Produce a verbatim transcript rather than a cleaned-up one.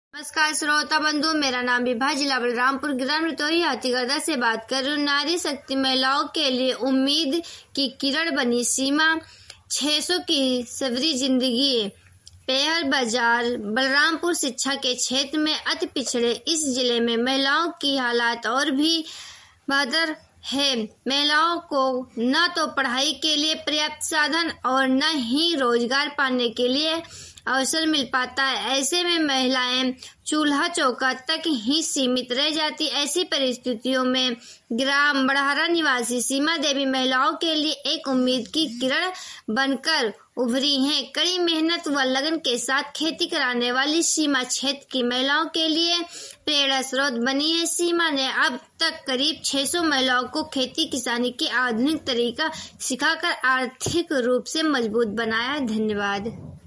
नमस्कार श्रोता बंधु, मेरा नाम विभा, जिला बलरामपुर, ग्राम रितोई, हाथीगढ़ से बात कर रही हूँ। नारी शक्ति महिलाओं के लिए उम्मीद की किरण बनी सीमा। छह सौ की सवरी जिंदगी। पेहर बाजार बलरामपुर शिक्षा के क्षेत्र में अति पिछड़े इस जिले में महिलाओं की हालात और भी बदतर है। महिलाओं को न तो पढ़ाई के लिए पर्याप्त साधन और न ही रोजगार पाने के लिए अवसर मिल पाता है। ऐसे में महिलाएं चूल्हा चौका तक ही सीमित रह जाती। ऐसी परिस्थितियों में ग्राम बड़हरा निवासी सीमा देवी महिलाओं के लिए एक उम्मीद की किरण बनकर उभरी हैं। कड़ी मेहनत व लगन के साथ खेती कराने वाली सीमा क्षेत्र की महिलाओं के लिए प्रेरणा स्रोत बनी है। सीमा ने अब तक करीब छह सौ महिलाओं को खेती किसानी के आधुनिक तरीका सिखाकर आर्थिक रूप से मजबूत बनाया है। धन्यवाद।